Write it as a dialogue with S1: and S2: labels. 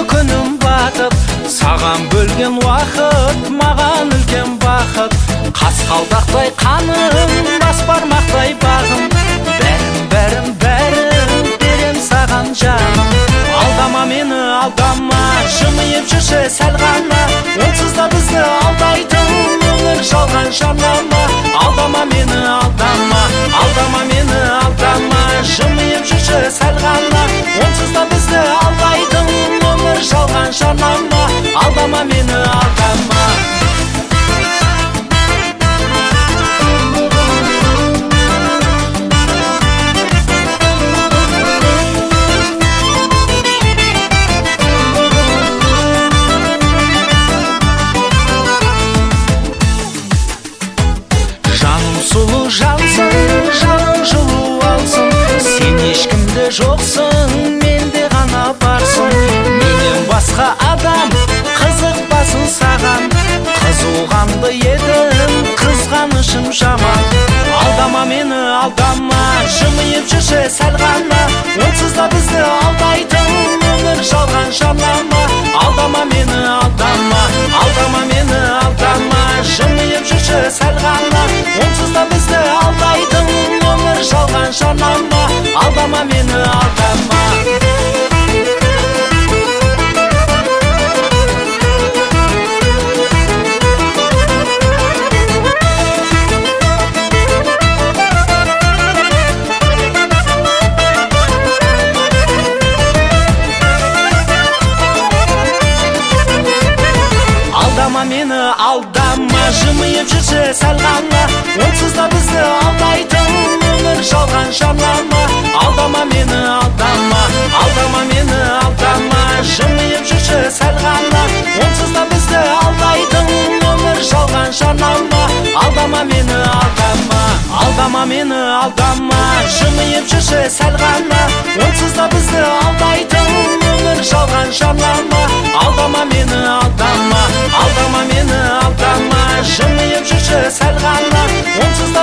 S1: күнім батып, саған бөлген уақыт маған үлкен бақыт. Қасқалдақтай қаным, бас бармақтай бағым, бәрін берем саған жаным. Алдама мені, алдама, жымиып жүрші сәл ғана, онсыз да бізді алдайтын өмір жалған жарнама. Алдама мені, алдама, алдама мені, алдама, жымиып жүрші сәл ғана, онсыз да бізді алдайтын өмір жалған жарнама. Алдама мені, алдама. Сұлу жансың, жаның жылу алсын, сен ешкімде жоқсың, менде ғана барсың. Менен басқа адам қызықпасын саған, қызуғанды едім, қызғанышым жаман. Алдама мені, алдама, жымиып жүрші сәл ғана, онсыз да бізді алдайтын өмір жалған жарнама. Алдама мені, алдама, алдама мені, алдама, жымиып жүрші сәл ғана, онсыз да бізді алдайтын өмір жалған жарнама. Алдама мені, алдама. Алдама мені, алдама, жымиып жүрші сәл ғана, онсыз да бізді алдайтын өмір жалған жарнама. Алдама мені, алдама, алдама мені, алдама, жымиып жүрші сәл ғана, онсыз да бізді алдайтын өмір жалған жарнама. Алдама мені, алдама, алдама мені, алдама, жымиып жүрші сәл ғана, онсыз да бізді алдайтын өмір жалған жарнама. Алдама мені, алдама, алдама мені, алдама, жымиып жүрші сәл ғана, онсыз